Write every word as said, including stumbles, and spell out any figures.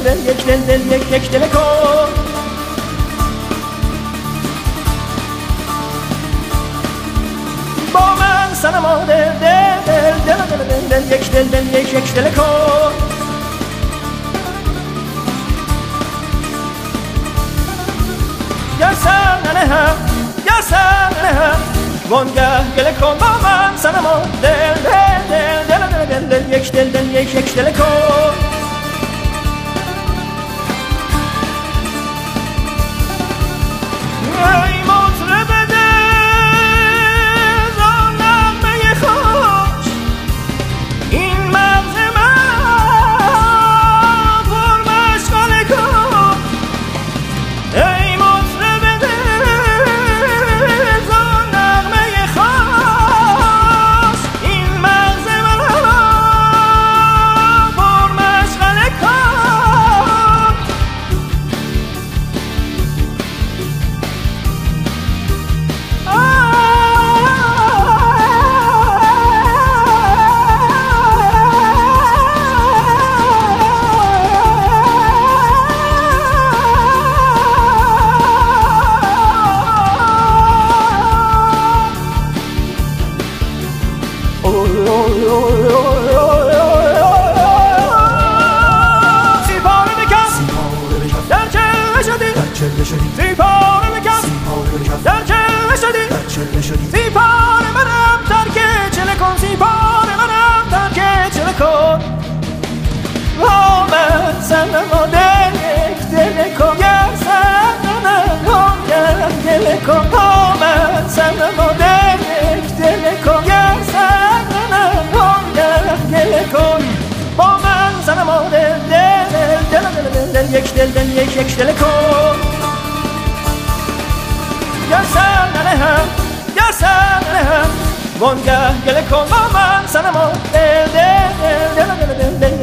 دل یک دل دل یک یک دل کن. با من صنما دل دل دل دل دل دل دل یک دل دل یک یک دل کن. گرسم ننهم گرسم ننهم وانگه گله کن. با من صنما دل دل دل دل دل دل یک دل دل یک یک دل کن. ای مطرب دل زان نغمه خوش این مغز من پر مشغله کن. ای مطرب دل زان نغمه خوش این مغز من پر مشغله کن. سیپاره بکن در چله شدی سیپاره منم ترک چله کن. سیپاره منم ترک چله کن. با من صنما دل یک دل کن. گرسم ننهم گله کن. با من صنما دل یک دل کن. گرسم ننهم گله کن. با من صنما دل دل دل دل دل یک دل دل یک یک دل کن. گرسم ننهم گرسم ننهم وانگه گله کن. با من صنما دل دل دل دل دل دل